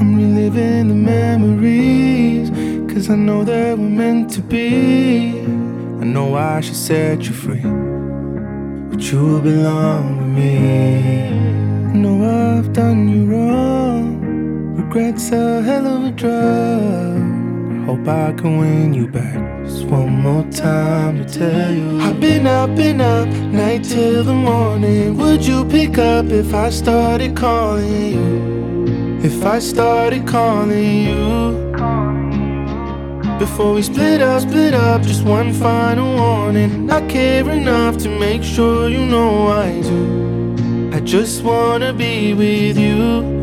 I'm reliving the memories, 'cause I know that we're meant to be. I know I should set you free, but you belong with me. I know I've done you wrong. Regret's a hell of a drug. I hope I can win you back just one more time to tell you I've been up, night till the morning. Would you pick up if I started calling you? If I started calling you? Before we split up, just one final warning. I care enough to make sure you know I do. I just wanna be with you.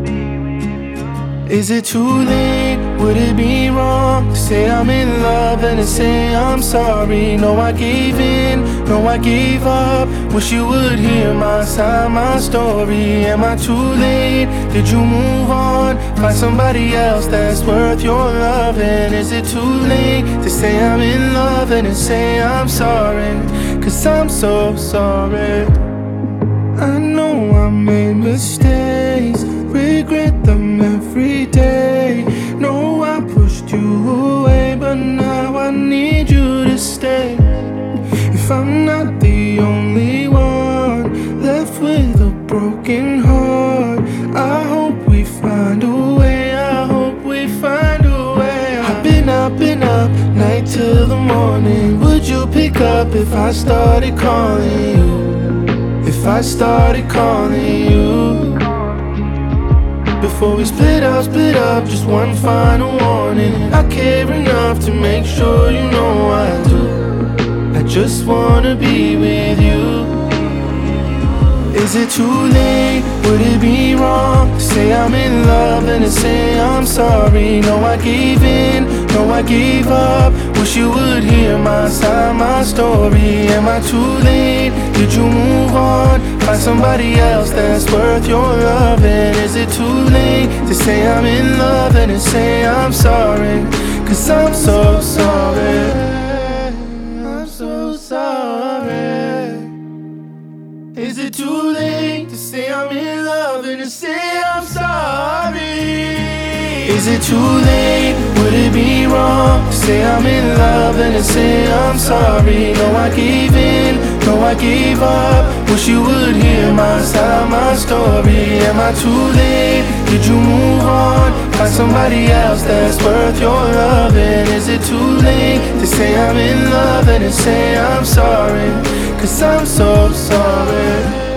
Is it too late? Would it be wrong to say I'm in love and to say I'm sorry? No, I gave in, no, I gave up. Wish you would hear my side, my story. Am I too late? Did you move on? Find somebody else that's worth your loving. Is it too late to say I'm in love and to say I'm sorry? 'Cause I'm so sorry. I know I made mistakes, regret them every day. No, I pushed you away, but now I need you to stay. If I'm not the only one left with a broken heart, I hope we find a way, I hope we find a way. I've been up, night till the morning. Would you pick up if I started calling you? If I started calling you? Before we split up, just one final warning. I care enough to make sure you know I do. I just wanna be with you. Is it too late? Would it be wrong to say I'm in love and to say I'm sorry? No, I gave in, no, I gave up. Wish you would hear my side, my story. Am I too late? Did you move on? Find somebody else that's worth your loving. Is it too late to say I'm in love and to say I'm sorry? 'Cause I'm so sorry. I'm so sorry. Is it too late to say I'm in love and to say I'm sorry? Is it too late? Would it be wrong to say I'm in love and to say I'm sorry? No, I gave in, no, I gave up. Wish you would hear my side, my story. Am I too late? Did you move on? Find somebody else that's worth your loving. Is it too late to say I'm in love and to say I'm sorry? 'Cause I'm so sorry.